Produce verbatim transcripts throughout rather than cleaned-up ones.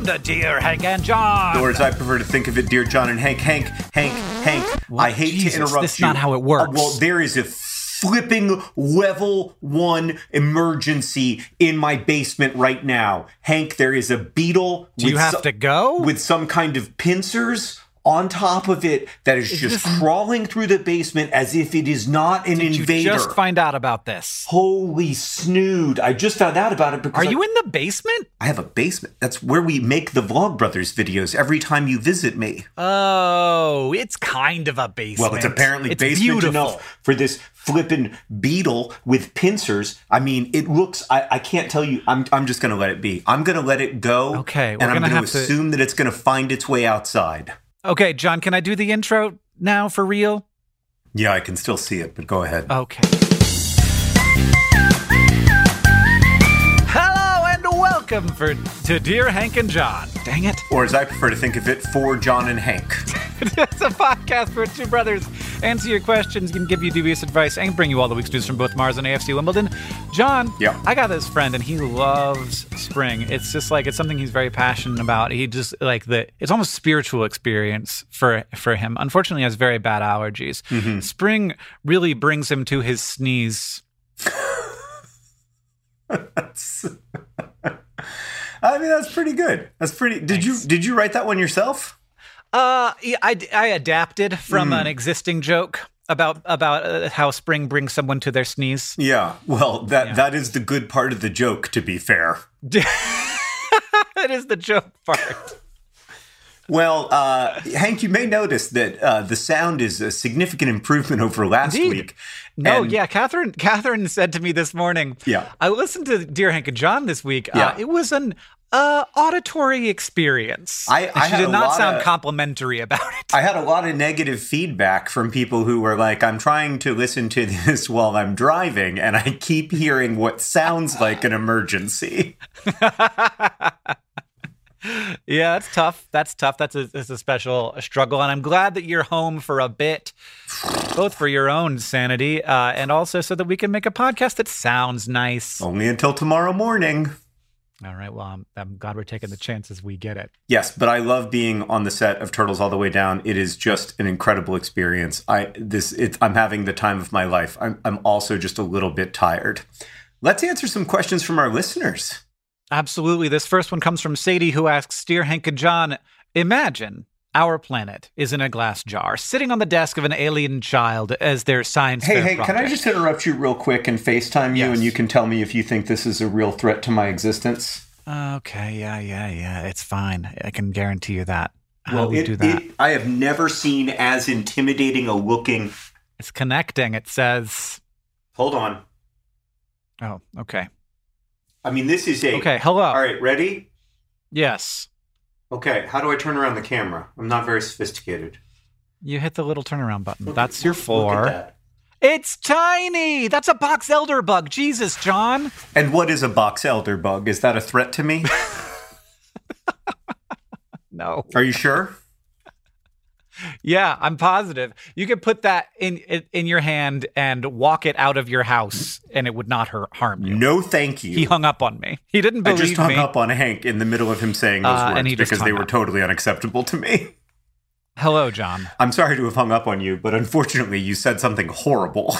the Dear Hank and John. Or as I prefer to think of it, Dear John and Hank, Hank, Hank, Hank, What? I hate Jesus, to interrupt that's you. not how it works. Uh, well, there is a flipping level one emergency in my basement right now. Hank, there is a beetle. Do you have so- to go? With some kind of pincers on top of it that is, Is just this- crawling through the basement as if it is not an Did invader. you just find out about this? Holy snood. I just found out about it because Are I, you in the basement? I have a basement. That's where we make the Vlogbrothers videos every time you visit me. Oh, it's kind of a basement. Well, it's apparently it's basement beautiful. enough for this flippin' beetle with pincers. I mean, it looks, I, I can't tell you, I'm I'm just going to let it be. I'm going to let it go. Okay, we're and I'm gonna going have to to- assume that it's going to find its way outside. Okay, John, can I do the intro now for real? Yeah, I can still see it, but go ahead. Okay. Hello and welcome for to Dear Hank and John. Dang it. Or as I prefer to think of it, for John and Hank. It's a podcast where two brothers answer your questions, can give you dubious advice, and bring you all the week's news from both Mars and A F C Wimbledon. John, Yeah. I got this friend, and he loves spring. It's just like, it's something he's very passionate about. He just, like, the it's almost spiritual experience for, for him. Unfortunately, he has very bad allergies. Mm-hmm. Spring really brings him to his sneeze. That's, I mean, that's pretty good. That's pretty. Did you did you write that one yourself? Uh, yeah, I, I adapted from Mm. an existing joke about about uh, how spring brings someone to their sneeze. Yeah. Well, that Yeah. that is the good part of the joke, to be fair. That is the joke part. Well, uh, Hank, you may notice that uh, the sound is a significant improvement over last Indeed. week. No, And- yeah, Catherine. Catherine said to me this morning. Yeah. I listened to Dear Hank and John this week. Yeah. Uh, it was an uh, auditory experience. I- And I she had did a not lot sound of- complimentary about it. I had a lot of negative feedback from people who were like, I'm trying to listen to this while I'm driving, and I keep hearing what sounds like an emergency. Yeah, that's tough. That's tough. That's a, that's a special struggle. And I'm glad that you're home for a bit, both for your own sanity uh, and also so that we can make a podcast that sounds nice. Only until tomorrow morning. All right. Well, I'm, I'm glad we're taking the chances we get it. Yes, but I love being on the set of Turtles All the Way Down. It is just an incredible experience. I this it, I'm having the time of my life. I'm I'm also just a little bit tired. Let's answer some questions from our listeners. Absolutely. This first one comes from Sadie, who asks, Dear Hank and John, imagine our planet is in a glass jar, sitting on the desk of an alien child as their science Hey, fair hey, can I project. just interrupt you real quick and FaceTime you, Yes. and you can tell me if you think this is a real threat to my existence? Okay, yeah, yeah, yeah. It's fine. I can guarantee you that. How Well, do we it, do that? it, I have never seen as intimidating a looking. It's connecting. It says, Hold on. oh, okay. I mean, this is a. Okay, hello. All right, ready? Yes. Okay, how do I turn around the camera? I'm not very sophisticated. You hit the little turnaround button. Look That's at- your look- four. Look at that. It's tiny. That's a box elder bug. Jesus, John. And what is a box elder bug? Is that a threat to me? No. Are you sure? Yeah, I'm positive. You could put that in, in in your hand and walk it out of your house, and it would not hurt, harm you. No, thank you. He hung up on me. He didn't I believe just hung me. up on Hank in the middle of him saying those Uh, words and he just because they hung were up. totally unacceptable to me. Hello, John. I'm sorry to have hung up on you, but unfortunately you said something horrible.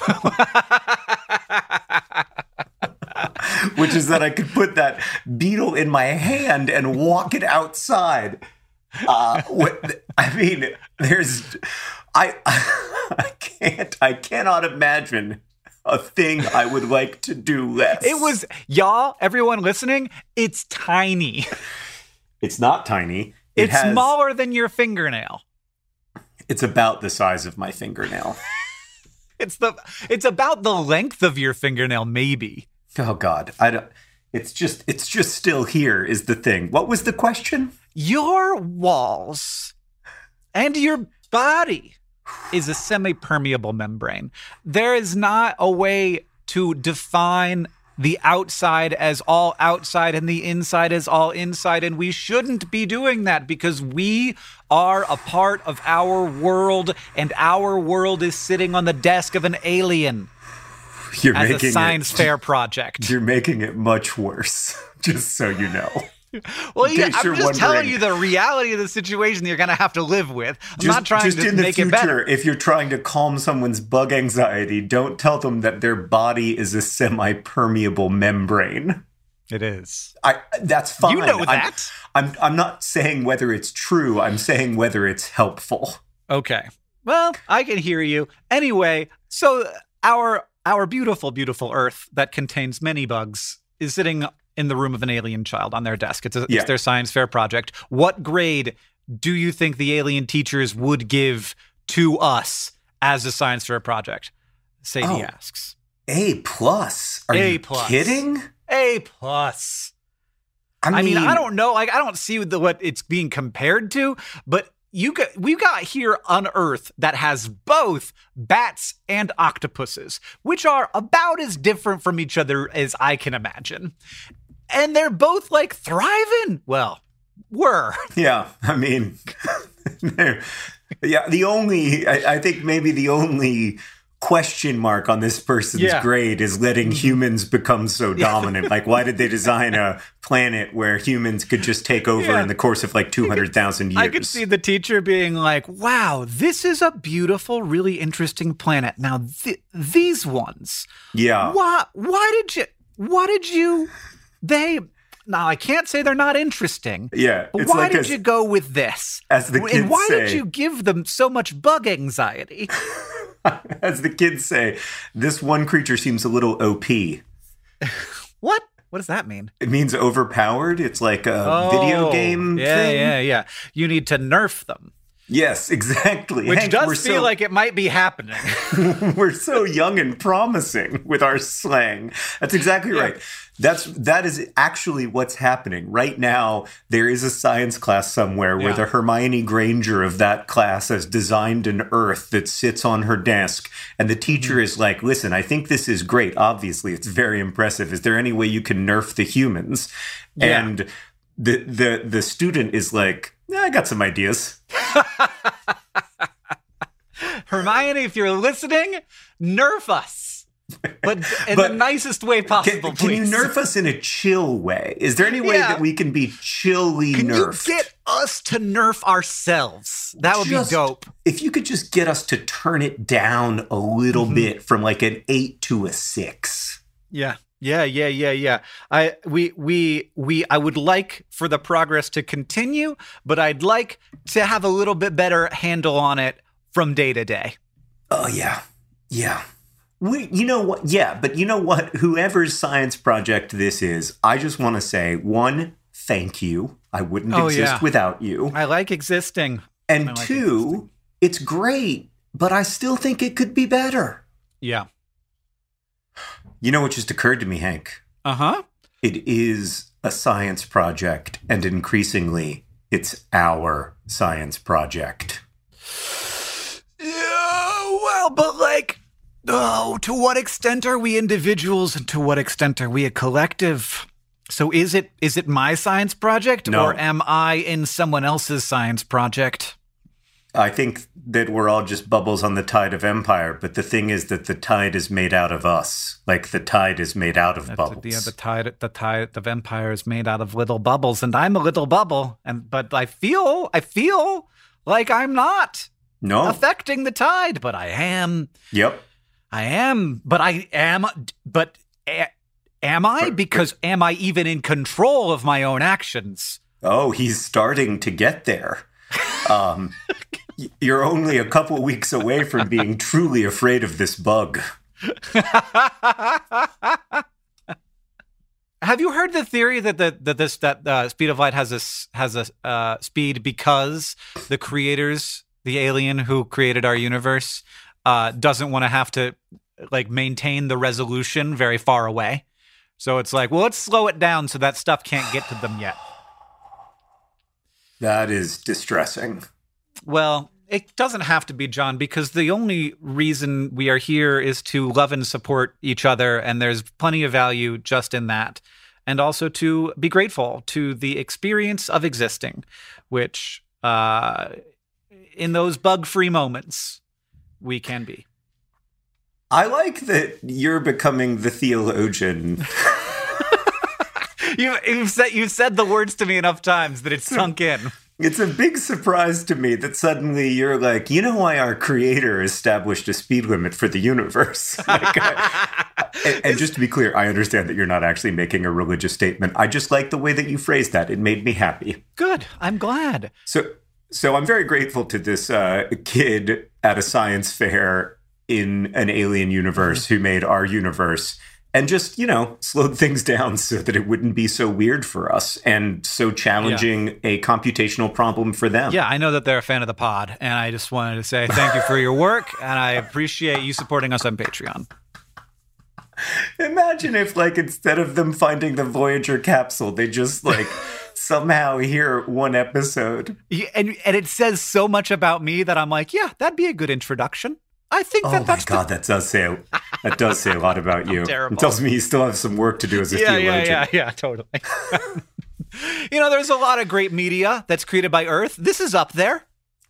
Which is that I could put that beetle in my hand and walk it outside. Uh, what, I mean, there's, I, I can't, I cannot imagine a thing I would like to do less. It was, y'all, everyone listening, it's tiny. It's not tiny. It It's has, smaller than your fingernail. It's about the size of my fingernail. It's the it's about the length of your fingernail, maybe. Oh God, I don't. It's just, it's just still here is the thing. What was the question? Your walls and your body is a semi-permeable membrane. There is not a way to define the outside as all outside and the inside as all inside, and we shouldn't be doing that because we are a part of our world, and our world is sitting on the desk of an alien You're as a making science it, fair project. You're making it much worse, just so you know. Well, yeah, In case I'm you're just telling wondering. you the reality of the situation you're going to have to live with. I'm Just, not trying just to in the make future, it better. if you're trying to calm someone's bug anxiety, don't tell them that their body is a semi-permeable membrane. It is. I that's fine. You know I'm- that. I'm I'm not saying whether it's true. I'm saying whether it's helpful. Okay. Well, I can hear you. Anyway, so our our beautiful, beautiful Earth that contains many bugs is sitting in the room of an alien child on their desk. It's, a, Yeah. it's their science fair project. What grade do you think the alien teachers would give to us as a science fair project? Sadie Oh. asks. A plus? Are A you plus. kidding? A plus. I mean, I mean, I don't know. Like, I don't see the, what it's being compared to, but you got we got here on Earth that has both bats and octopuses, which are about as different from each other as I can imagine, and they're both like thriving. Well, were Yeah, I mean, they're- yeah. The only, I, I think, maybe the only question mark on this person's Yeah. grade is letting humans become so dominant. Like, why did they design a planet where humans could just take over Yeah. in the course of like two hundred thousand years? I could see the teacher being like, "Wow, this is a beautiful, really interesting planet. Now, th- these ones." Yeah. Why? Why did you? Why did you? They. Now I can't say they're not interesting. Yeah, But it's why like did as- you go with this? as the kids and why did say. you give them so much bug anxiety? As the kids say, this one creature seems a little O P. What? What does that mean? It means overpowered. It's like a video Oh, game Yeah, thing. yeah, yeah. You need to nerf them, Yes, exactly. which Hank, does we're feel so, like it might be happening. we're so young and promising with our slang. That's exactly Yeah. right. That's that is actually what's happening right now. There is a science class somewhere where Yeah. the Hermione Granger of that class has designed an Earth that sits on her desk, and the teacher Mm-hmm. is like, "Listen, I think this is great. Obviously, it's very impressive. Is there any way you can nerf the humans?" Yeah. And the the the student is like, "Yeah, I got some ideas." Hermione, if you're listening, nerf us, but in But the nicest way Can, possible, can you please. nerf us in a chill way? Is there any way Yeah. that we can be chilly Can nerfed? you get us to nerf ourselves? That would Just- be dope. If you could just get us to turn it down a little Mm-hmm. bit from like an eight to a six. Yeah. Yeah, yeah, yeah, yeah. I we we we I would like for the progress to continue, but I'd like to have a little bit better handle on it from day to day. Oh yeah, yeah. We, you know what? Yeah, but you know what? Whoever's science project this is, I just want to say one, thank you. I wouldn't Oh, exist yeah. without you. I like existing. And I like two, existing. it's great, but I still think it could be better. Yeah. You know what just occurred to me, Hank? Uh-huh. It is a science project, and increasingly, it's our science project. Yeah, well, but like, oh, to what extent are we individuals and to what extent are we a collective? So is it is it my science project No. or am I in someone else's science project? I think that we're all just bubbles on the tide of empire, but the thing is that the tide is made out of us. Like the tide is made out of That's bubbles. The, the tide, the tide of empire is made out of little bubbles, and I'm a little bubble, and but I feel, I feel like I'm not No. affecting the tide, but I am, Yep. I am, but I am, but a, am I? But- Because am I even in control of my own actions? Oh, he's starting to get there. Um, y- you're only a couple weeks away from being truly afraid of this bug. Have you heard the theory that the, that this that uh, speed of light has a s- has a uh, speed because the creators, the alien who created our universe, uh, doesn't want to have to like maintain the resolution very far away. So it's like, well, let's slow it down so that stuff can't get to them yet. That is distressing. Well, it doesn't have to be, John, because the only reason we are here is to love and support each other, and there's plenty of value just in that. And also to be grateful to the experience of existing, which uh, in those bug-free moments, we can be. I like that you're becoming the theologian. you, you've said you've said the words to me enough times that it's sunk in. It's a big surprise to me that suddenly you're like, you know why our creator established a speed limit for the universe? Like, I, and, and just to be clear, I understand that you're not actually making a religious statement. I just like the way that you phrased that. It made me happy. Good. I'm glad. So, so I'm very grateful to this uh, kid at a science fair in an alien universe mm-hmm. who made our universe. And just, you know, slowed things down so that it wouldn't be so weird for us and so challenging yeah. a computational problem for them. Yeah, I know that they're a fan of the pod, and I just wanted to say thank you for your work, and I appreciate you supporting us on Patreon. Imagine if, like, instead of them finding the Voyager capsule, they just, like, somehow hear one episode. Yeah, and, and it says so much about me that I'm like, yeah, that'd be a good introduction. I think that oh that's my God, the- that does say that does say a lot about you. Terrible. It tells me you still have some work to do as a yeah, theologian. Yeah, yeah, yeah, totally. You know, there's a lot of great media that's created by Earth. This is up there.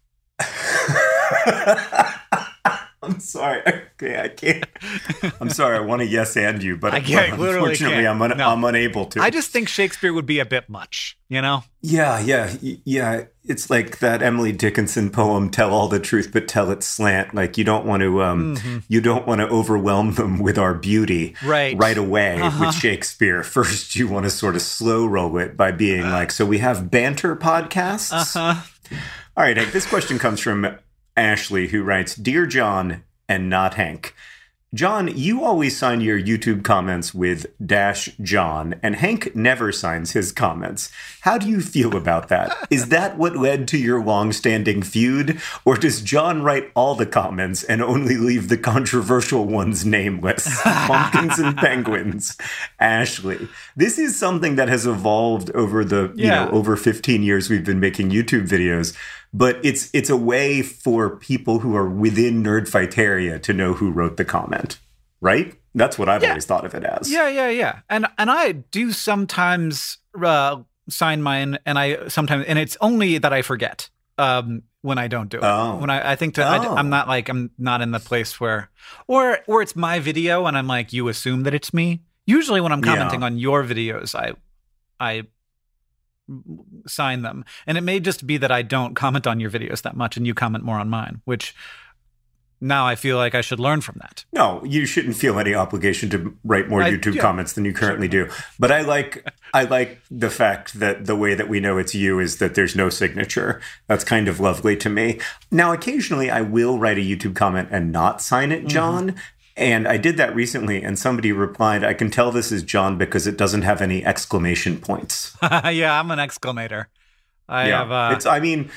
I'm sorry. Okay, I can't. I'm sorry. I want to yes and you, but I can't, but literally unfortunately, can't. I'm un- No. I'm unable to. I just think Shakespeare would be a bit much, you know? Yeah, yeah, yeah. It's like that Emily Dickinson poem, "Tell all the truth, but tell it slant." Like you don't want to, um, mm-hmm. you don't want to overwhelm them with our beauty right, right away uh-huh. with Shakespeare. First, you want to sort of slow roll it by being uh, like, "So we have banter podcasts." Uh-huh. All right, Hank, this question comes from Ashley, who writes, "Dear John and not Hank. John, you always sign your YouTube comments with dash John, and Hank never signs his comments. How do you feel about that? Is that what led to your long-standing feud? Or does John write all the comments and only leave the controversial ones nameless? Pumpkins and penguins. Ashley." This is something that has evolved over the, you yeah. know, over fifteen years we've been making YouTube videos. But it's it's a way for people who are within Nerdfighteria to know who wrote the comment, right? That's what I've yeah. always thought of it as. Yeah, yeah, yeah. And and I do sometimes uh, sign mine, and I sometimes, and it's only that I forget um, when I don't do it. Oh. When I, I think to, oh. I, I'm not like I'm not in the place where, or or it's my video, and I'm like, you assume that it's me. Usually, when I'm commenting yeah. on your videos, I I. sign them, and it may just be that I don't comment on your videos that much and you comment more on mine, which now I feel like I should learn from that. No, you shouldn't feel any obligation to write more I, YouTube yeah, comments than you currently sure. do. But I like I like the fact that the way that we know it's you is that there's no signature. That's kind of lovely to me. Now, occasionally I will write a YouTube comment and not sign it, John. Mm-hmm. And I did that recently, and somebody replied, "I can tell this is John because it doesn't have any exclamation points." Yeah, I'm an exclamator. I yeah, have. Uh... It's. I mean,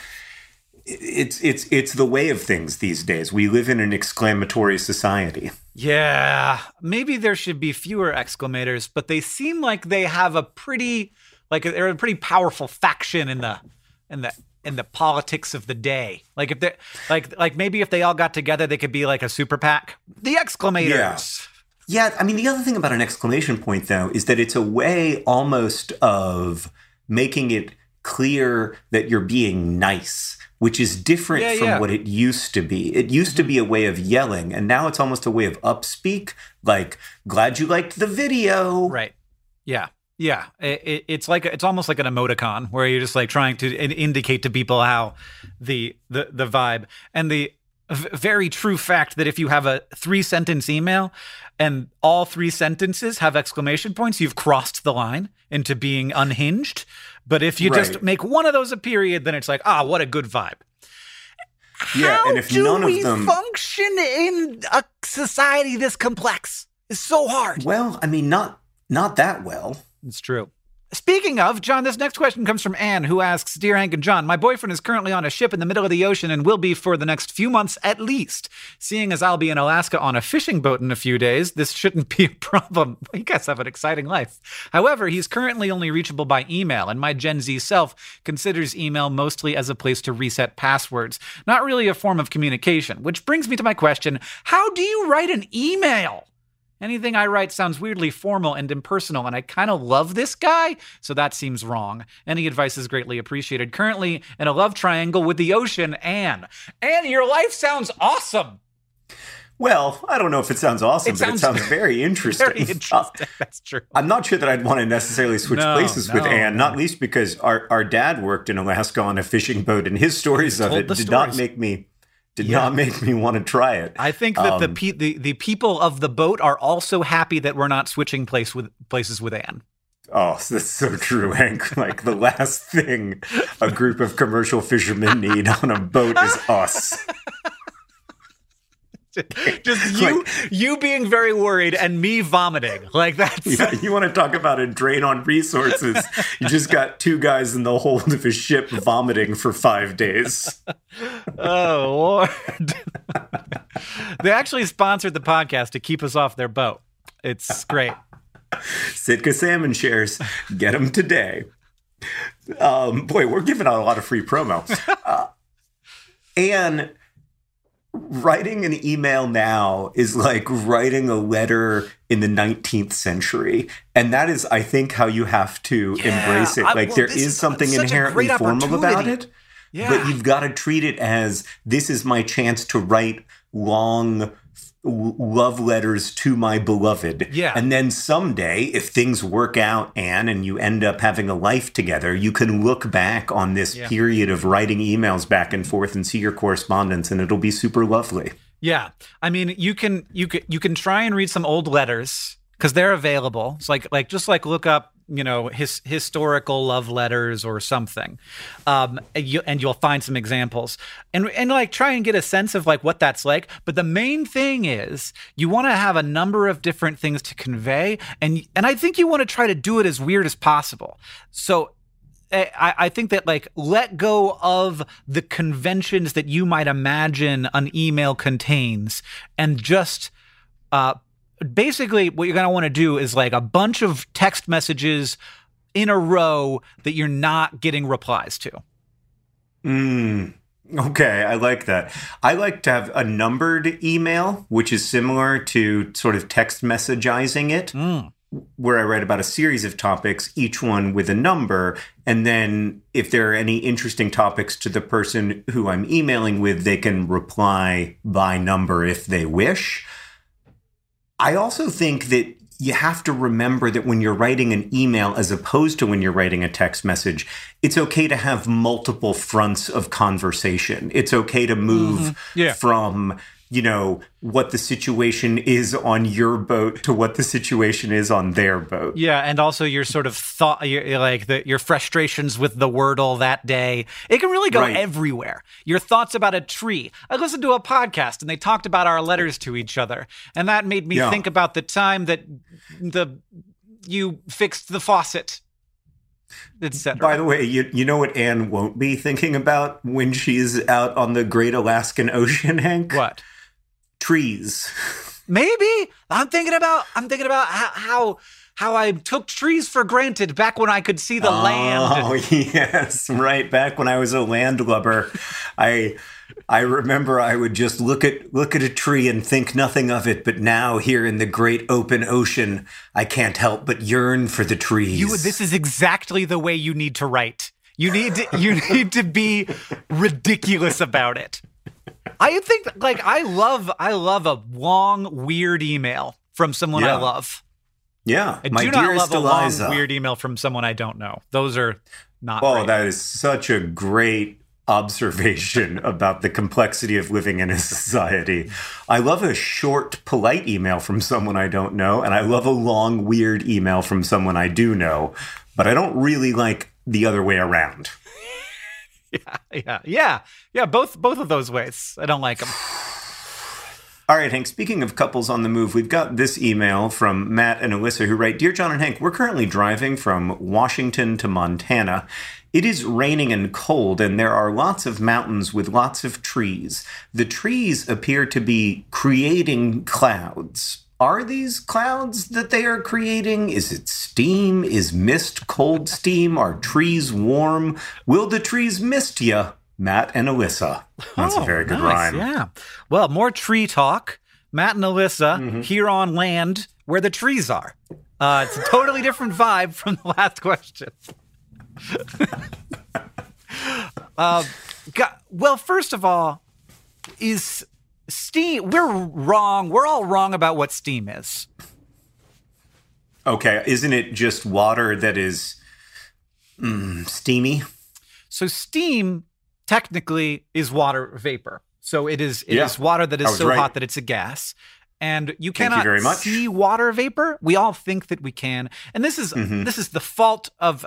it's it's it's the way of things these days. We live in an exclamatory society. Yeah, maybe there should be fewer exclamators, but they seem like they have a pretty, like they're a pretty powerful faction in the, in the. in the politics of the day. Like if they like like maybe if they all got together, they could be like a super PAC. The exclamators. Yeah. yeah, I mean, the other thing about an exclamation point, though, is that it's a way almost of making it clear that you're being nice, which is different yeah, from yeah. what it used to be. It used to be a way of yelling, and now it's almost a way of upspeak, like, "Glad you liked the video." Right. Yeah. Yeah, it, it's like it's almost like an emoticon where you're just like trying to indicate to people how the the the vibe, and the v- very true fact that if you have a three sentence email and all three sentences have exclamation points, you've crossed the line into being unhinged. But if you right. just make one of those a period, then it's like, ah, what a good vibe. Yeah, how and if do none we of them function in a society this complex? It's so hard. Well, I mean, not not that well. It's true. Speaking of, John, this next question comes from Anne, who asks, "Dear Hank and John, my boyfriend is currently on a ship in the middle of the ocean and will be for the next few months at least. Seeing as I'll be in Alaska on a fishing boat in a few days, this shouldn't be a problem." You guys have an exciting life. However, he's currently only reachable by email, and my Gen Z self considers email mostly as a place to reset passwords, not really a form of communication. Which brings me to my question, how do you write an email? Anything I write sounds weirdly formal and impersonal, and I kind of love this guy, so that seems wrong. Any advice is greatly appreciated. Currently in a love triangle with the ocean, Anne. Anne, your life sounds awesome. Well, I don't know if it sounds awesome, It but it sounds sounds very interesting. Very interesting. That's true. I'm not sure that I'd want to necessarily switch No, places with no, Anne, no. not least because our, our dad worked in Alaska on a fishing boat, and his stories of told it the did not stories. make me did Yeah. not make me want to try it. I think that the, Um, pe- the the people of the boat are also happy that we're not switching place with places with Anne. Oh, that's so true, Hank. Like the last thing a group of commercial fishermen need on a boat is us. Just you Like- you being very worried and me vomiting. Like that's Yeah, you want to talk about a drain on resources? You just got two guys in the hold of a ship vomiting for five days. oh Lord. They actually sponsored the podcast to keep us off their boat. It's great. Sitka salmon shares, get them today. Um, boy, we're giving out a lot of free promo. Uh, and writing an email now is like writing a letter in the nineteenth century. And that is, I think, how you have to Yeah, embrace it. I- Like well, there this is is something such a inherently great formal about opportunity. it. Yeah. But you've got to treat it as this is my chance to write long w- love letters to my beloved. Yeah. And then someday, if things work out, Anne, and you end up having a life together, you can look back on this Yeah. period of writing emails back and forth and see your correspondence, and it'll be super lovely. Yeah, I mean, you can you can you can try and read some old letters because they're available. It's like like just like look up you know his historical love letters or something, um, and, you, and you'll find some examples and and like try and get a sense of like what that's like. But the main thing is you want to have a number of different things to convey, and and I think you want to try to do it as weird as possible. So. I, I think that like let go of the conventions that you might imagine an email contains and just uh, basically what you're going to want to do is like a bunch of text messages in a row that you're not getting replies to. Mm. Okay, I like that. I like to have a numbered email, which is similar to sort of text messagizing it. Mm. Where I write about a series of topics, each one with a number. And then if there are any interesting topics to the person who I'm emailing with, they can reply by number if they wish. I also think that you have to remember that when you're writing an email, as opposed to when you're writing a text message, it's okay to have multiple fronts of conversation. It's okay to move Mm-hmm. Yeah. from you know, what the situation is on your boat to what the situation is on their boat. Yeah, and also your sort of thought, your, your, like the, your frustrations with the Wordle that day. It can really go Right. everywhere. Your thoughts about a tree. I listened to a podcast and they talked about our letters to each other, and that made me Yeah. think about the time that the you fixed the faucet, et cetera. By the way, you, you know what Anne won't be thinking about when she's out on the great Alaskan Ocean, Hank? What? Trees. Maybe I'm thinking about. I'm thinking about how how, how I took trees for granted back when I could see the land. Oh, yes, right. Back when I was a landlubber, I I remember I would just look at look at a tree and think nothing of it. But now, here in the great open ocean, I can't help but yearn for the trees. You, this is exactly the way you need to write. You need to, you need to be ridiculous about it. I think like I love I love a long weird email from someone I Yeah. love. yeah, I my do not dearest love a long Eliza. weird email from someone I don't know. Those are not. Oh, great. that is such a great observation about the complexity of living in a society. I love a short, polite email from someone I don't know, and I love a long, weird email from someone I do know, but I don't really like the other way around. Yeah, yeah, yeah, yeah. Both both of those ways. I don't like them. All right, Hank, speaking of couples on the move, we've got this email from Matt and Alyssa who write, Dear John and Hank, we're currently driving from Washington to Montana. It is raining and cold, and there are lots of mountains with lots of trees. The trees appear to be creating clouds. Are these clouds that they are creating? Is it steam? Is mist cold steam? Are trees warm? Will the trees mist ya? Matt and Alyssa. That's Oh, a very good nice, rhyme. Yeah. Well, more tree talk. Matt and Alyssa Mm-hmm. here on land where the trees are. Uh, it's a totally different vibe from the last question. uh, go- well, first of all, is steam, we're wrong. We're all wrong about what steam is. Okay, isn't it just water that is mm, steamy? So steam technically is water vapor. So it is it Yeah, is water that I is was so right. hot that it's a gas. And you Thank you cannot very much. see water vapor. We all think that we can. And this is Mhm. this is the fault of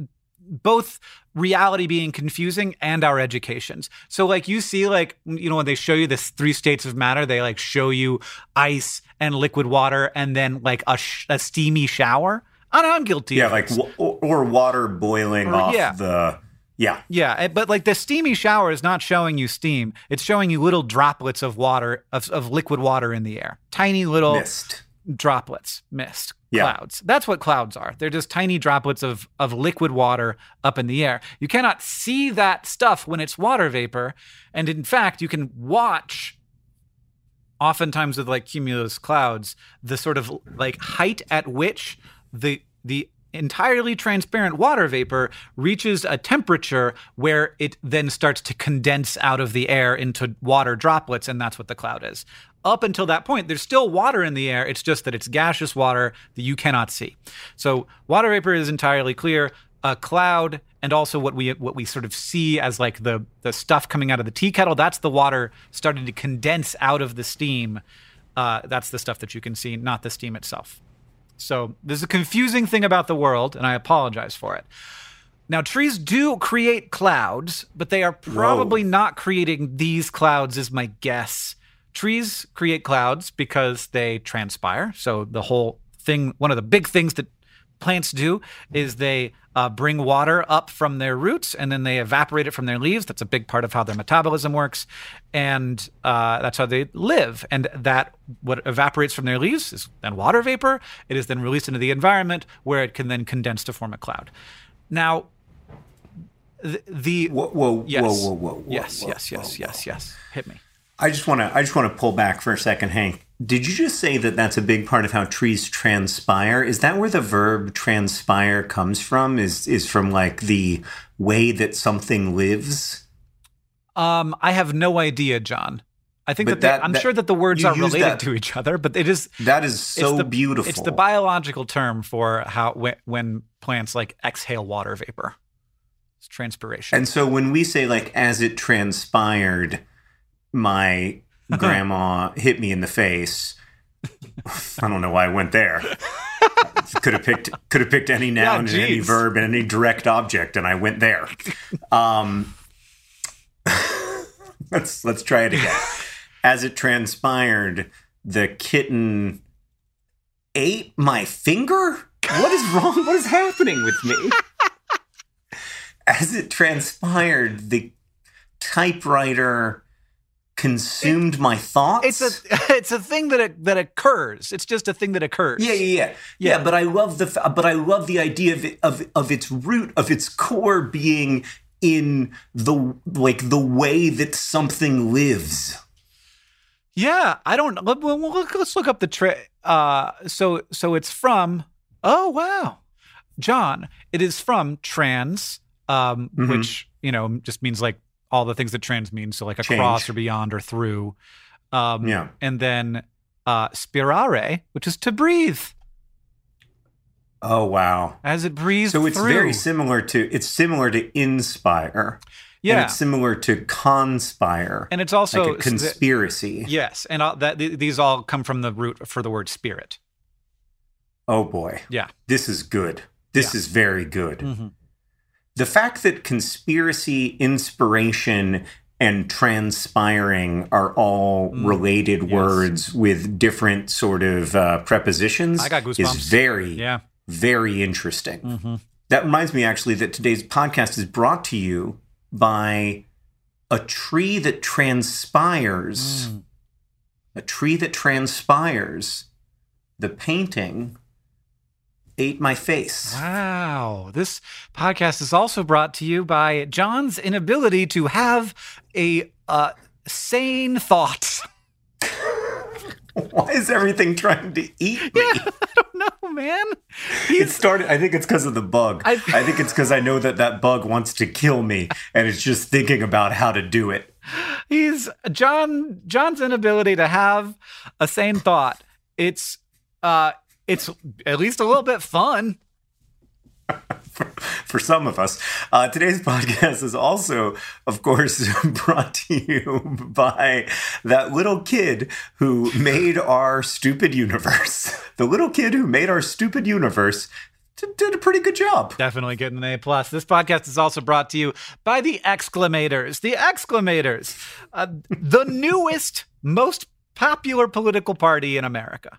both reality being confusing and our educations. So like you see like, you know, when they show you this three states of matter, they like show you ice and liquid water and then like a, sh- a steamy shower. I know I'm guilty Yeah, of like this. w- or, or water boiling Or- off yeah. the yeah. Yeah, eh, but like the steamy shower is not showing you steam. It's showing you little droplets of water, of, of liquid water in the air. Tiny little Mist. droplets, mist, Yeah. clouds. That's what clouds are. They're just tiny droplets of, of liquid water up in the air. You cannot see that stuff when it's water vapor. And in fact, you can watch, oftentimes with like cumulus clouds, the sort of like height at which the the entirely transparent water vapor reaches a temperature where it then starts to condense out of the air into water droplets, and that's what the cloud is. Up until that point, there's still water in the air. It's just that it's gaseous water that you cannot see. So water vapor is entirely clear. A cloud, and also what we what we sort of see as like the the stuff coming out of the tea kettle, that's the water starting to condense out of the steam. Uh, that's the stuff that you can see, not the steam itself. So there's a confusing thing about the world, and I apologize for it. Now, trees do create clouds, but they are probably Whoa. not creating these clouds, is my guess. Trees create clouds because they transpire. So the whole thing, one of the big things that plants do is they uh, bring water up from their roots and then they evaporate it from their leaves. That's a big part of how their metabolism works. And uh, that's how they live. And that, what evaporates from their leaves is then water vapor. It is then released into the environment where it can then condense to form a cloud. Now, the, the Whoa, whoa, yes, whoa, whoa, whoa, whoa. yes, whoa, yes, whoa, yes, whoa. yes, yes. Hit me. I just want to I just want to pull back for a second, Hank. Did you just say that that's a big part of how trees transpire? Is that where the verb transpire comes from? Is is from like the way that something lives? Um, I have no idea, John. I think But that, they, that- I'm that- sure that the words you are use related that- to each other, but it is That is it's so the, beautiful. It's the biological term for how when, when plants like exhale water vapor. It's transpiration. And so when we say like as it transpired, my grandma hit me in the face. I don't know why I went there. Could have picked could have picked any noun and any geez. verb and any direct object, and I went there. Um, let's let's try it again. As it transpired, the kitten ate my finger. What is wrong? What is happening with me? As it transpired, the typewriter consumed my thoughts. it's a it's a thing that it, that occurs. It's just a thing that occurs. Yeah, yeah, yeah, Yeah. yeah. But I love the f- but I love the idea of it, of of its root, of its core being in the like the way that something lives. Yeah, I don't. Let, well, look- let's look up the tra- uh So so it's from. Oh wow, John. It is from trans, um, Mhm. which you know just means like all the things that trans means. So like Change. across or beyond or through. Um, Yeah. And then uh, spirare, which is to breathe, Oh wow. as it breathes So it's through. very similar to it's similar to inspire. Yeah. And it's similar to conspire. And it's also like a conspiracy. yes, and all, that th- these all come from the root for the word spirit. Oh boy. Yeah. This is good. This Yeah. is very good. Mhm. The fact that conspiracy, inspiration, and transpiring are all Mm, related yes. words with different sort of uh, prepositions I got is goosebumps. very, Yeah. very interesting. hmm That reminds me, actually, that today's podcast is brought to you by a tree that transpires. Mm. A tree that transpires. The painting ate my face. Wow. This podcast is also brought to you by John's inability to have a uh, sane thought. Why is everything trying to eat me? I don't know, man. It He's, started. I think it's because of the bug. I, I- think it's because I know that that bug wants to kill me, and it's just thinking about how to do it. He's John. John's inability to have a sane thought. It's uh, it's at least a little bit fun. For, for some of us. Uh, today's podcast is also, of course, brought to you by that little kid who made our stupid universe. The little kid who made our stupid universe did a pretty good job. Definitely getting an A plus. This podcast is also brought to you by the Exclamators. The Exclamators, uh, the newest, most popular political party in America.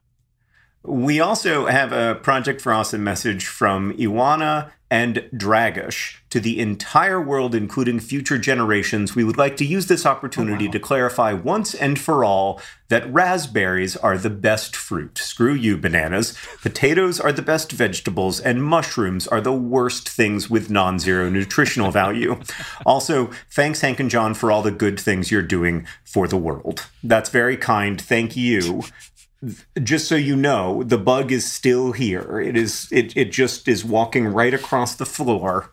We also have a Project for Awesome message from Iwana and Dragish to the entire world, including future generations. We would like to use this opportunity oh, wow. to clarify once and for all that raspberries are the best fruit. Screw you, bananas. Potatoes are the best vegetables, and mushrooms are the worst things with non-zero nutritional value. Also, thanks, Hank and John, for all the good things you're doing for the world. That's very kind. Thank you. Just so you know, the bug is still here. It is. It, it just is walking right across the floor,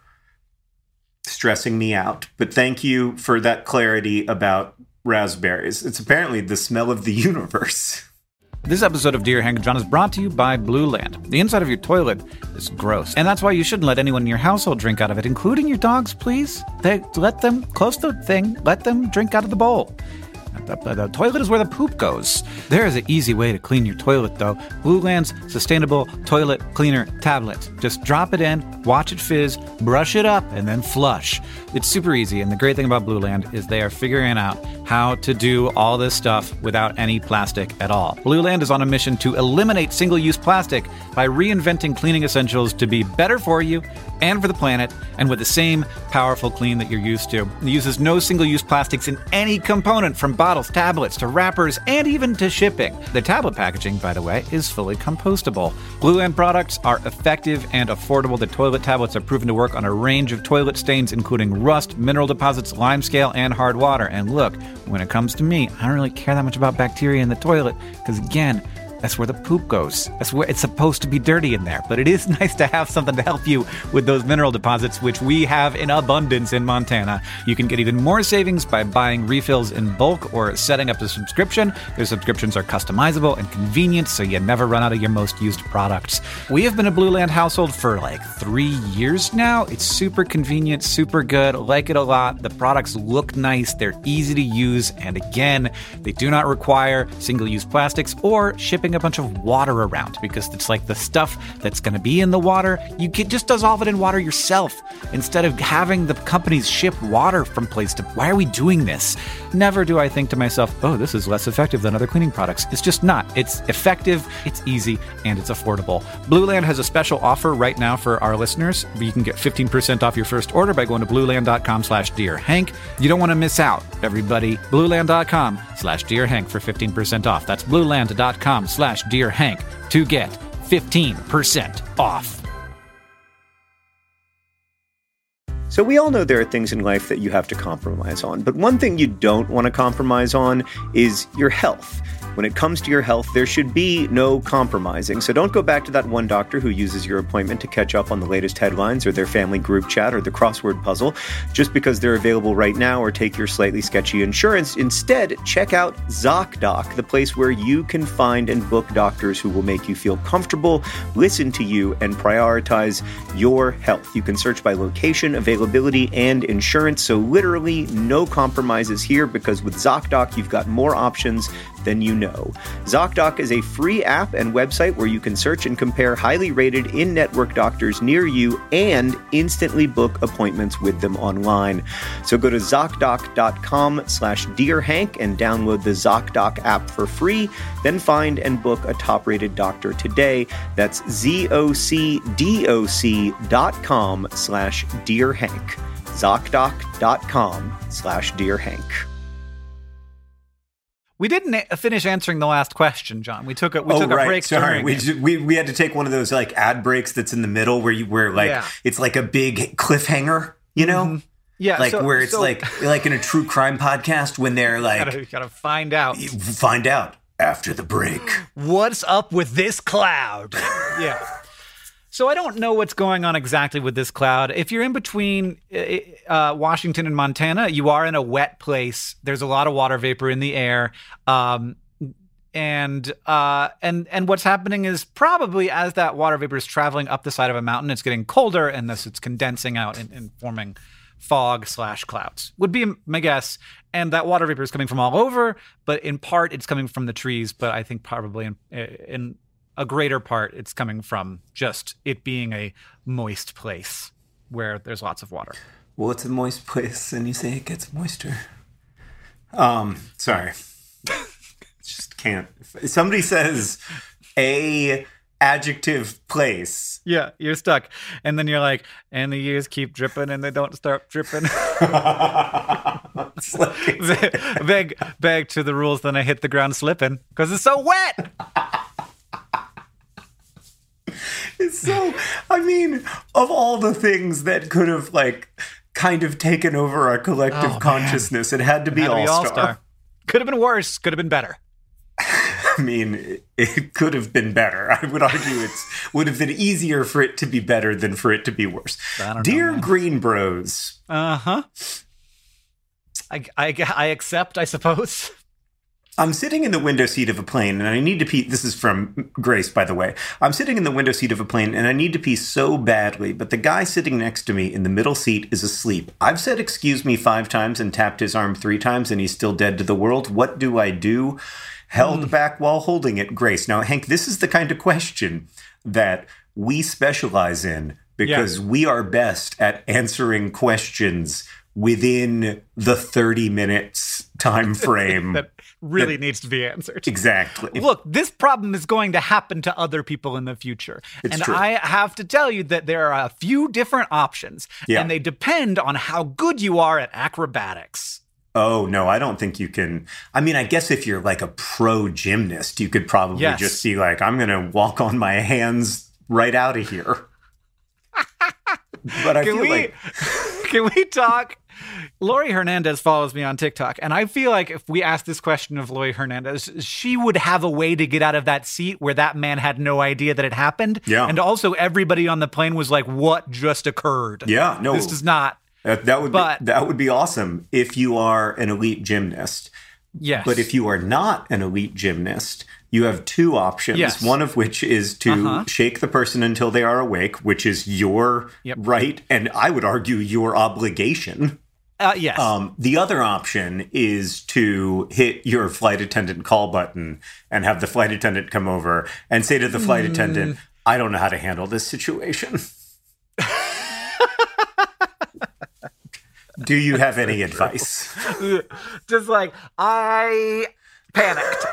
stressing me out. But thank you for that clarity about raspberries. It's apparently the smell of the universe. This episode of Dear Hank and John is brought to you by Blue Land. The inside of your toilet is gross, and that's why you shouldn't let anyone in your household drink out of it, including your dogs, please. They, let them, close the thing, let them drink out of the bowl. The, the toilet is where the poop goes. There is an easy way to clean your toilet, though. Blue Land's sustainable toilet cleaner tablet. Just drop it in, watch it fizz, brush it up, and then flush. It's super easy, and the great thing about Blue Land is they are figuring out how to do all this stuff without any plastic at all. Blue Land is on a mission to eliminate single-use plastic by reinventing cleaning essentials to be better for you and for the planet, and with the same powerful clean that you're used to. It uses no single-use plastics in any component, from bottles, tablets, to wrappers, and even to shipping. The tablet packaging, by the way, is fully compostable. Blue Land products are effective and affordable. The toilet tablets are proven to work on a range of toilet stains, including rust, mineral deposits, lime scale, and hard water. And look, when it comes to me, I don't really care that much about bacteria in the toilet, because again, that's where the poop goes. That's where it's supposed to be dirty in there. But it is nice to have something to help you with those mineral deposits, which we have in abundance in Montana. You can get even more savings by buying refills in bulk or setting up a subscription. Their subscriptions are customizable and convenient, so you never run out of your most used products. We have been a Blue Land household for like three years now. It's super convenient, super good. Like it a lot. The products look nice. They're easy to use. And again, they do not require single-use plastics or shipping a bunch of water around, because it's like the stuff that's going to be in the water, you can just dissolve it in water yourself instead of having the companies ship water from place to. Why are we doing this? Never do I think to myself, oh, this is less effective than other cleaning products. It's just not. It's effective, it's easy, and it's affordable. Blue Land has a special offer right now for our listeners. You can get fifteen percent off your first order by going to blueland.com slash Dear Hank. You don't want to miss out, everybody. blueland.com slash Dear Hank for fifteen percent off. That's blueland.com slash Dear Hank to get fifteen percent off. So we all know there are things in life that you have to compromise on, but one thing you don't want to compromise on is your health. When it comes to your health, there should be no compromising. So don't go back to that one doctor who uses your appointment to catch up on the latest headlines or their family group chat or the crossword puzzle just because they're available right now, or take your slightly sketchy insurance. Instead, check out ZocDoc, the place where you can find and book doctors who will make you feel comfortable, listen to you, and prioritize your health. You can search by location, availability, and insurance. So literally no compromises here, because with ZocDoc, you've got more options than you know. ZocDoc is a free app and website where you can search and compare highly rated in-network doctors near you and instantly book appointments with them online. So go to ZocDoc.com slash Dear Hank and download the ZocDoc app for free. Then find and book a top-rated doctor today. That's Z-O-C-D-O-C dot com slash Dear Hank. ZocDoc.com slash Dear Hank. We didn't a- finish answering the last question, John. We took a we oh, took right. a break. Sorry, we, it. we we had to take one of those like ad breaks that's in the middle where you where like yeah. it's like a big cliffhanger, you know? Mm-hmm. Yeah, like so, where it's so, like like in a true crime podcast when they're like, gotta, gotta find out, find out after the break. What's up with this cloud? Yeah. So I don't know what's going on exactly with this cloud. If you're in between uh, Washington and Montana, you are in a wet place. There's a lot of water vapor in the air. Um, and uh, and and what's happening is probably as that water vapor is traveling up the side of a mountain, it's getting colder, and thus it's condensing out and, and forming fog slash clouds, would be my guess. And that water vapor is coming from all over, but in part it's coming from the trees. But I think probably in in a greater part, it's coming from just it being a moist place where there's lots of water. Well, it's a moist place, and you say it gets moister. Um, sorry. Just can't. If somebody says a adjective place. Yeah, you're stuck. And then you're like, and the years keep dripping and they don't stop dripping. beg, beg to the rules, then I hit the ground slipping because it's so wet. It's so, I mean, of all the things that could have, like, kind of taken over our collective oh, consciousness, it had to be All-Star. All-Star. Could have been worse. Could have been better. I mean, it, it could have been better. I would argue it would have been easier for it to be better than for it to be worse. Dear know, Green Bros. Uh-huh. I, I, I accept, I suppose. I'm sitting in the window seat of a plane, and I need to pee. This is from Grace, by the way. I'm sitting in the window seat of a plane, and I need to pee so badly, but the guy sitting next to me in the middle seat is asleep. I've said excuse me five times and tapped his arm three times, and he's still dead to the world. What do I do? Held mm. back while holding it, Grace. Now, Hank, this is the kind of question that we specialize in because yeah. we are best at answering questions within the thirty minutes time frame. that really that, needs to be answered. Exactly. Look, this problem is going to happen to other people in the future. It's and true. I have to tell you that there are a few different options, yeah. and they depend on how good you are at acrobatics. Oh, no, I don't think you can. I mean, I guess if you're like a pro gymnast, you could probably yes. just be like, I'm going to walk on my hands right out of here. But I can feel we, like... Can we talk? Lori Hernandez follows me on TikTok, and I feel like if we asked this question of Lori Hernandez, she would have a way to get out of that seat where that man had no idea that it happened. Yeah. And also everybody on the plane was like, what just occurred? Yeah, no. This does not... That, that would but, be, that would be awesome if you are an elite gymnast. Yes. But if you are not an elite gymnast, you have two options. Yes. One of which is to uh-huh. shake the person until they are awake, which is your yep. right, and I would argue your obligation. Uh, yes. Um, the other option is to hit your flight attendant call button and have the flight attendant come over and say to the flight mm. attendant, I don't know how to handle this situation. Do you have any advice? Just like, I panicked.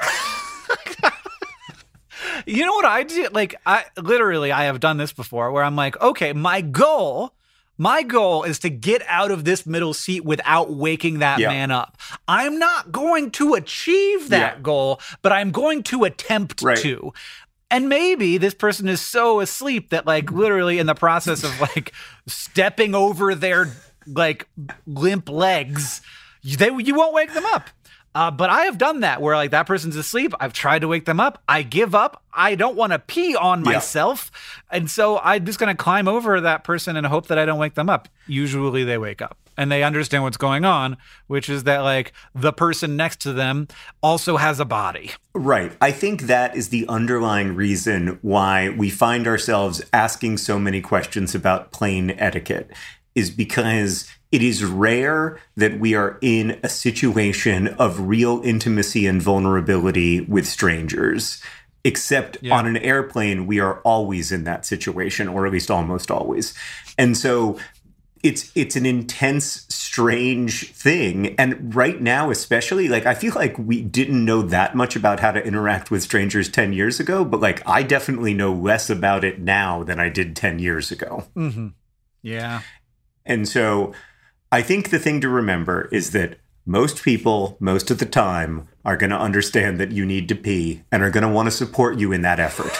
You know what I do? Like, I literally, I have done this before where I'm like, okay, my goal, my goal is to get out of this middle seat without waking that yeah. man up. I'm not going to achieve that yeah. goal, but I'm going to attempt right. to. And maybe this person is so asleep that, like, literally in the process of, like, stepping over their like limp legs, they you won't wake them up. Uh, but I have done that where like that person's asleep. I've tried to wake them up. I give up. I don't want to pee on yeah. myself. And so I'm just going to climb over that person and hope that I don't wake them up. Usually they wake up and they understand what's going on, which is that like the person next to them also has a body. Right. I think that is the underlying reason why we find ourselves asking so many questions about plane etiquette. Is because it is rare that we are in a situation of real intimacy and vulnerability with strangers. Except yeah. on an airplane, we are always in that situation, or at least almost always. And so it's it's an intense, strange thing. And right now, especially, like, I feel like we didn't know that much about how to interact with strangers ten years ago. But, like, I definitely know less about it now than I did ten years ago. Mm-hmm. Yeah. And so I think the thing to remember is that most people, most of the time, are going to understand that you need to pee and are going to want to support you in that effort.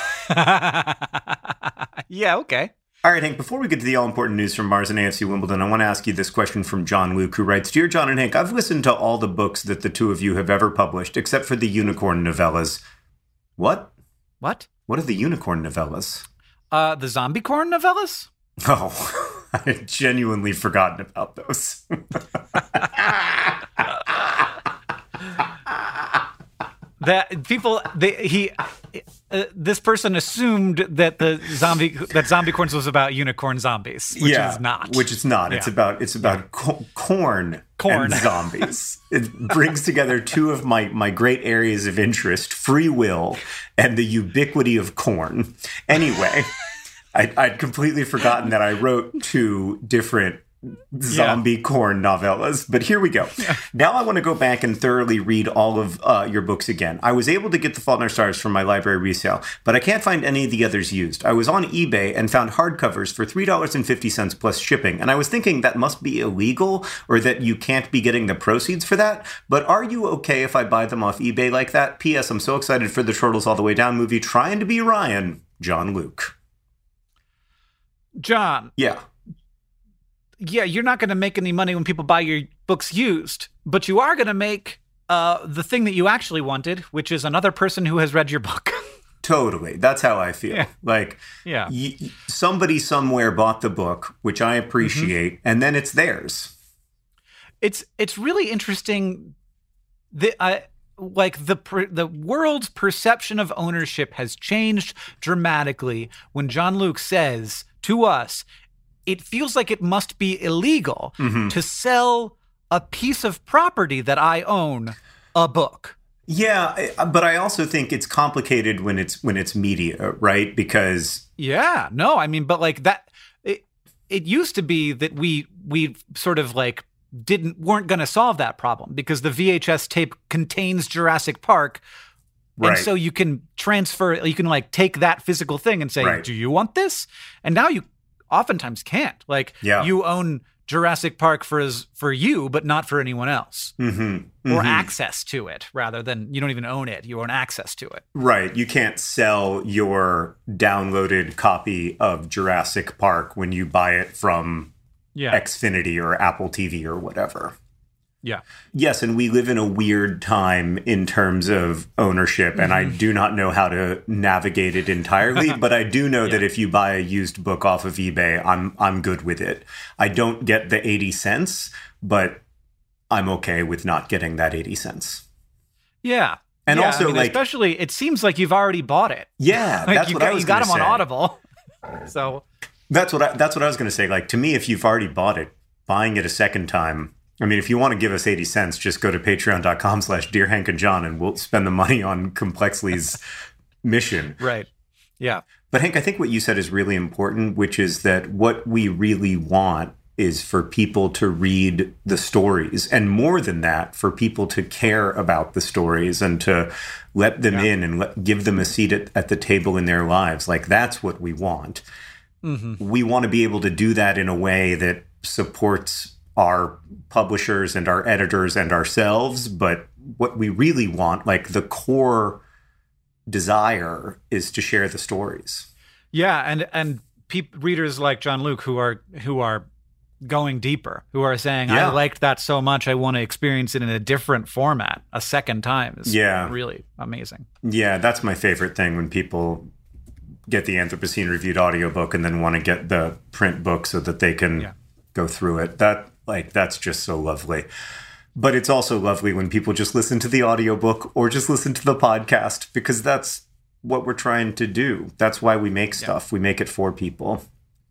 Yeah, okay. All right, Hank, before we get to the all-important news from Mars and A F C Wimbledon, I want to ask you this question from John Luke, who writes, Dear John and Hank, I've listened to all the books that the two of you have ever published, except for the unicorn novellas. What? What? What are the unicorn novellas? Uh, the Zombie Corn novellas? Oh, I had genuinely forgotten about those. That people, they, he, uh, this person assumed that the zombie that Zombie Corns was about unicorn zombies, which yeah, is not. Which it's not. Yeah. It's about it's about yeah. co- corn, corn and zombies. It brings together two of my my great areas of interest: free will and the ubiquity of corn. Anyway, I, I'd completely forgotten that I wrote two different zombie yeah. corn novellas, but here we go. Yeah. Now I want to go back and thoroughly read all of uh, your books again. I was able to get The Fault in Our Stars from my library resale, but I can't find any of the others used. I was on eBay and found hardcovers for three dollars and fifty cents plus shipping, and I was thinking that must be illegal or that you can't be getting the proceeds for that, but are you okay if I buy them off eBay like that? P S. I'm so excited for the Turtles All the Way Down movie. Trying to be Ryan. John Luke. John. Yeah. Yeah, you're not going to make any money when people buy your books used, but you are going to make uh, the thing that you actually wanted, which is another person who has read your book. Totally. That's how I feel. Yeah. Like, yeah. y- somebody somewhere bought the book, which I appreciate, mm-hmm. and then it's theirs. It's it's really interesting. The I like the the world's perception of ownership has changed dramatically when John Luke says to us, it feels like it must be illegal mm-hmm. to sell a piece of property that I own, a book. Yeah, but I also think it's complicated when it's when it's media, right? Because yeah, no, I mean, but like that, it it used to be that we we sort of like didn't weren't going to solve that problem because the V H S tape contains Jurassic Park. Right. And so you can transfer, you can like take that physical thing and say, right. do you want this? And now you oftentimes can't. Like yeah. you own Jurassic Park for for you, but not for anyone else. Mm-hmm. Mm-hmm. Or access to it, rather than you don't even own it. You own access to it. Right. You can't sell your downloaded copy of Jurassic Park when you buy it from yeah. Xfinity or Apple T V or whatever. Yeah. Yes, and we live in a weird time in terms of ownership, and mm-hmm. I do not know how to navigate it entirely, but I do know yeah. that if you buy a used book off of eBay, I'm I'm good with it. I don't get the eighty cents, but I'm okay with not getting that eighty cents. Yeah. And yeah, also, I mean, like, especially, it seems like you've already bought it. Yeah, like that's you what got, I was You got them say. on Audible, so that's what I, that's what I was going to say. Like, to me, if you've already bought it, buying it a second time. I mean, if you want to give us eighty cents, just go to patreon.com slash Dear Hank and John, and we'll spend the money on Complexly's mission. Right. Yeah. But Hank, I think what you said is really important, which is that what we really want is for people to read the stories. And more than that, for people to care about the stories and to let them yeah. in and let, give them a seat at, at the table in their lives. Like, that's what we want. Mm-hmm. We want to be able to do that in a way that supports our publishers and our editors and ourselves, but what we really want, like the core desire, is to share the stories. Yeah, and and pe- readers like John Luke who are who are going deeper, who are saying, yeah. I liked that so much, I want to experience it in a different format a second time, is yeah. really amazing. Yeah, that's my favorite thing, when people get the Anthropocene reviewed audiobook and then want to get the print book so that they can yeah. go through it. That Like, that's just so lovely. But it's also lovely when people just listen to the audiobook or just listen to the podcast, because that's what we're trying to do. That's why we make stuff. Yeah. We make it for people.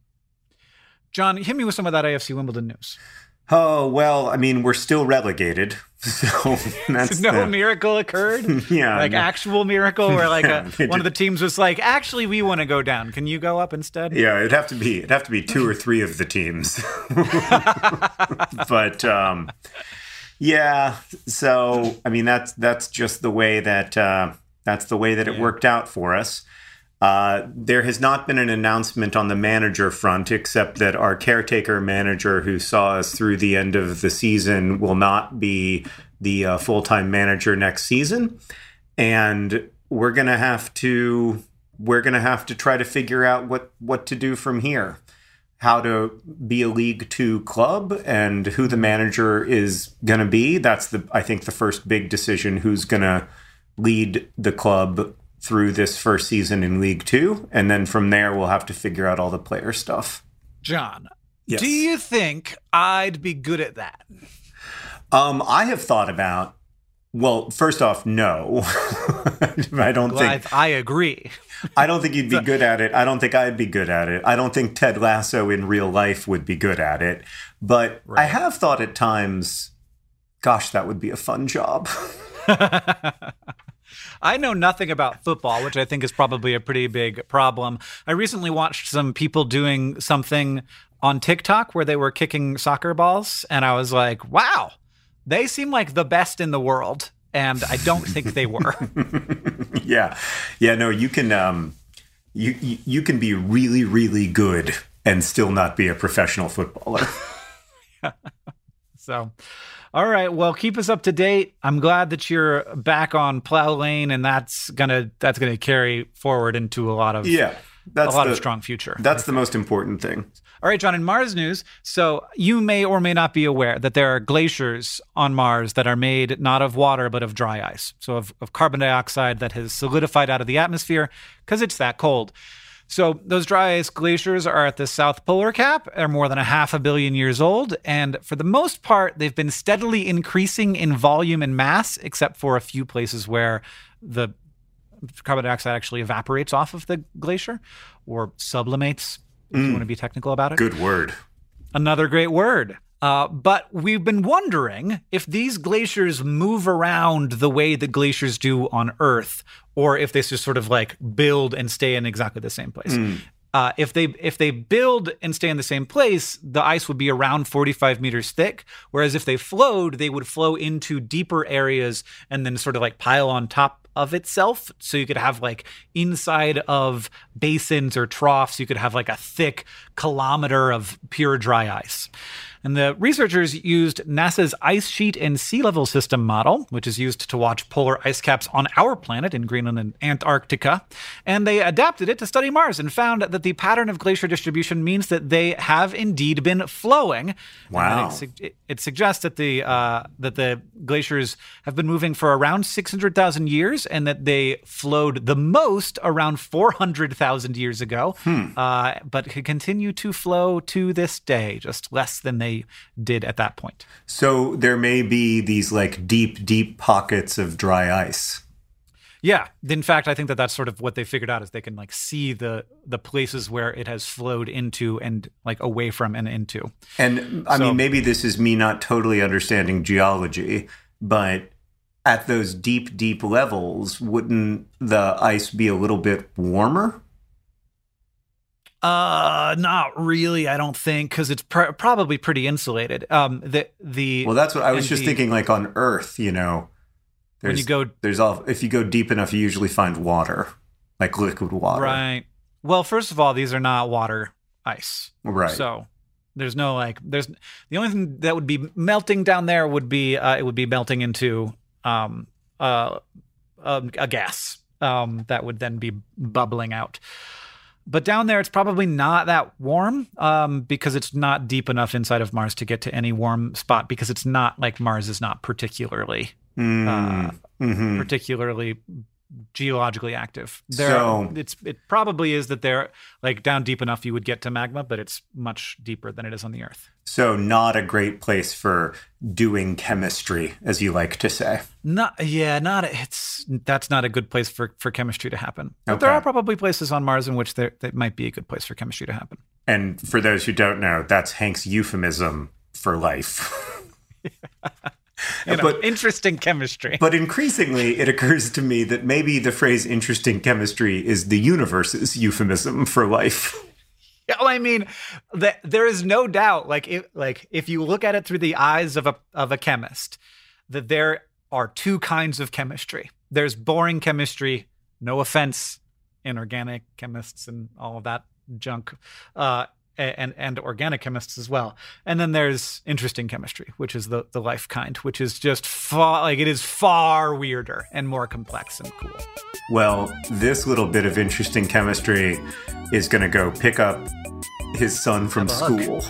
John, hit me with some of that A F C Wimbledon news. Oh, well, I mean, we're still relegated. So that's no the... miracle occurred? Yeah. Like, no. actual miracle where like a, one of the teams was like, actually, we want to go down. Can you go up instead? Yeah, it'd have to be it'd have to be two or three of the teams. But um, yeah, so I mean, that's that's just the way that uh, that's the way that it yeah. worked out for us. Uh, there has not been an announcement on the manager front, except that our caretaker manager who saw us through the end of the season will not be the uh, full-time manager next season. And we're going to have to we're going to have to try to figure out what, what to do from here. How to be a League Two club and who the manager is going to be. That's the I think the first big decision, who's going to lead the club through this first season in League Two, and then from there we'll have to figure out all the player stuff. John, yes. Do you think I'd be good at that? Um, I have thought about. Well, first off, no. I don't well, think I, I agree. I don't think you'd be good at it. I don't think I'd be good at it. I don't think Ted Lasso in real life would be good at it. But right. I have thought at times, gosh, that would be a fun job. I know nothing about football, which I think is probably a pretty big problem. I recently watched some people doing something on TikTok where they were kicking soccer balls, and I was like, wow. They seem like the best in the world, and I don't think they were. yeah. Yeah, no, you can um, you, you you can be really, really good and still not be a professional footballer. yeah. So, all right, well, keep us up to date. I'm glad that you're back on Plow Lane, and that's gonna that's gonna carry forward into a lot of yeah, that's a lot the, of strong future. That's the most important thing. All right, John, in Mars news, so you may or may not be aware that there are glaciers on Mars that are made not of water, but of dry ice. So of, of carbon dioxide that has solidified out of the atmosphere because it's that cold. So those dry ice glaciers are at the South Polar Cap. They're more than a half a billion years old. And for the most part, they've been steadily increasing in volume and mass, except for a few places where the carbon dioxide actually evaporates off of the glacier or sublimates. If you want to be technical about it. Good word. Another great word. Uh, but we've been wondering if these glaciers move around the way that glaciers do on Earth, or if they just sort of like build and stay in exactly the same place. Mm. Uh, if they if they build and stay in the same place, the ice would be around forty-five meters thick. Whereas if they flowed, they would flow into deeper areas and then sort of like pile on top of itself. So you could have like inside of basins or troughs, you could have like a thick kilometer of pure dry ice. And the researchers used NASA's Ice Sheet and Sea Level System model, which is used to watch polar ice caps on our planet in Greenland and Antarctica. And they adapted it to study Mars and found that the pattern of glacier distribution means that they have indeed been flowing. Wow. It, it, it suggests that the uh, that the glaciers have been moving for around six hundred thousand years and that they flowed the most around four hundred thousand years ago, hmm. uh, but could continue to flow to this day, just less than they did at that point. So there may be these like deep, deep pockets of dry ice. Yeah. In fact, I think that that's sort of what they figured out is they can like see the the places where it has flowed into and like away from and into. And I so, mean, maybe this is me not totally understanding geology, but at those deep, deep levels, wouldn't the ice be a little bit warmer? Uh, not really, I don't think, because it's pr- probably pretty insulated. Um, the the well, that's what I was just the, thinking. Like on Earth, you know, there's, when you go, there's all if you go deep enough, you usually find water, like liquid water. Right. Well, first of all, these are not water ice, right? So there's no like, there's the only thing that would be melting down there would be uh, it would be melting into um uh, uh a gas um that would then be bubbling out. But down there, it's probably not that warm um, because it's not deep enough inside of Mars to get to any warm spot because it's not like Mars is not particularly mm. uh, mm-hmm. particularly geologically active. There, so it's it probably is that they're like down deep enough you would get to magma, but it's much deeper than it is on the Earth. So not a great place for doing chemistry, as you like to say. Not yeah, not it's that's not a good place for, for chemistry to happen. But okay. There are probably places on Mars in which there that might be a good place for chemistry to happen. And for those who don't know, that's Hank's euphemism for life. You know, but interesting chemistry. But increasingly, it occurs to me that maybe the phrase interesting chemistry is the universe's euphemism for life. Yeah, well, I mean, the, there is no doubt, like if, like if you look at it through the eyes of a of a chemist, that there are two kinds of chemistry. There's boring chemistry, no offense, inorganic chemists and all of that junk, uh, and and organic chemists as well. And then there's interesting chemistry, which is the, the life kind, which is just far, like it is far weirder and more complex and cool. Well, this little bit of interesting chemistry is going to go pick up his son from school.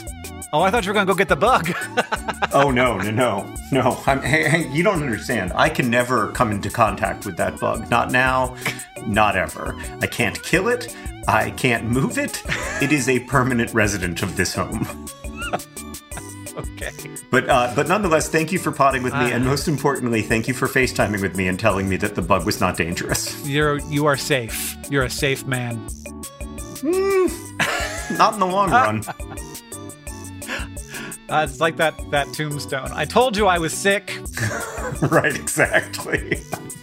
Oh, I thought you were going to go get the bug. Oh, no, no, no, no. I'm, hey, hey, you don't understand. I can never come into contact with that bug. Not now, not ever. I can't kill it. I can't move it. It is a permanent resident of this home. Okay. But uh, but nonetheless, thank you for potting with me, uh, and most importantly, thank you for FaceTiming with me and telling me that the bug was not dangerous. You're you are safe. You're a safe man. Mm, not in the long run. Uh, it's like that that tombstone. I told you I was sick. Right, exactly.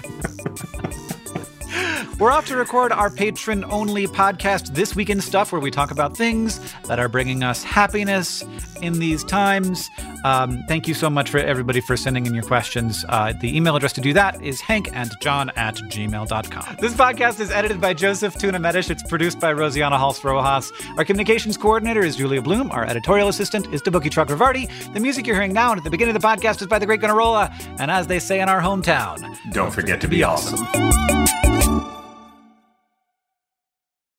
We're off to record our patron-only podcast, This Week in Stuff, where we talk about things that are bringing us happiness in these times. Um, thank you so much for everybody for sending in your questions. Uh, the email address to do that is hankandjohn at gmail dot com. This podcast is edited by Joseph Tuna Medish. It's produced by Rosianna Hals-Rojas. Our communications coordinator is Julia Bloom. Our editorial assistant is Tabuki Chakravarti. The music you're hearing now and at the beginning of the podcast is by The Great Gunnarolla. And as they say in our hometown, Don't, don't forget, forget to be, be awesome. awesome.